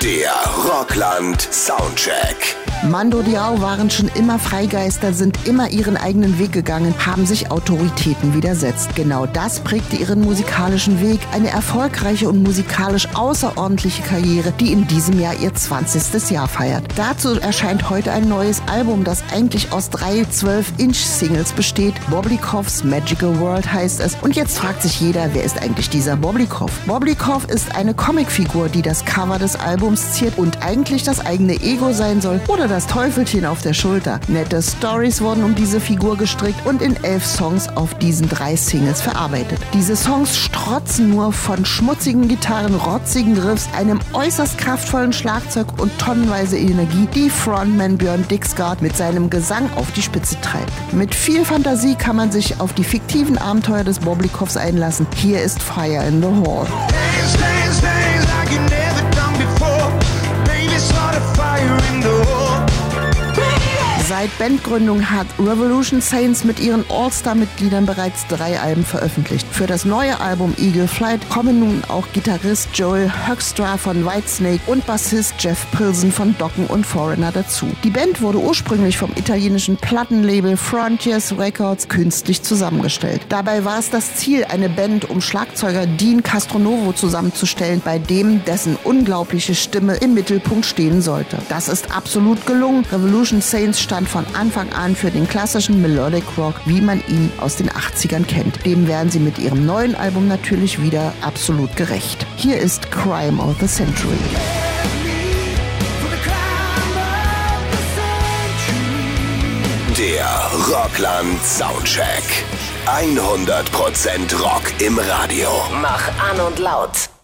Der Rockland Soundcheck. Mando Diao waren schon immer Freigeister, sind immer ihren eigenen Weg gegangen, haben sich Autoritäten widersetzt. Genau das prägte ihren musikalischen Weg. Eine erfolgreiche und musikalisch außerordentliche Karriere, die in diesem Jahr ihr 20. Jahr feiert. Dazu erscheint heute ein neues Album, das eigentlich aus 3 12-Inch-Singles besteht. Boblikoff's Magical World heißt es. Und jetzt fragt sich jeder, wer ist eigentlich dieser Boblikoff? Boblikoff ist eine Comicfigur, die das Cover des Albums ziert und eigentlich das eigene Ego sein soll oder das Teufelchen auf der Schulter. Nette Stories wurden um diese Figur gestrickt und in 11 Songs auf diesen 3 Singles verarbeitet. Diese Songs strotzen nur von schmutzigen Gitarren, rotzigen Riffs, einem äußerst kraftvollen Schlagzeug und tonnenweise Energie, die Frontman Björn Dixgard mit seinem Gesang auf die Spitze treibt. Mit viel Fantasie kann man sich auf die fiktiven Abenteuer des Boblikoffs einlassen. Hier ist Fire in the Hall. Seit Bandgründung hat Revolution Saints mit ihren All-Star-Mitgliedern bereits 3 Alben veröffentlicht. Für das neue Album Eagle Flight kommen nun auch Gitarrist Joel Hoekstra von Whitesnake und Bassist Jeff Pilson von Dokken und Foreigner dazu. Die Band wurde ursprünglich vom italienischen Plattenlabel Frontiers Records künstlich zusammengestellt. Dabei war es das Ziel, eine Band um Schlagzeuger Dean Castronovo zusammenzustellen, bei dem dessen unglaubliche Stimme im Mittelpunkt stehen sollte. Das ist absolut gelungen. Revolution Saints stand von Anfang an für den klassischen Melodic Rock, wie man ihn aus den 80ern kennt. Dem werden sie mit ihrem neuen Album natürlich wieder absolut gerecht. Hier ist Crime of the Century. Der Rockland Soundcheck. 100% Rock im Radio. Mach an und laut.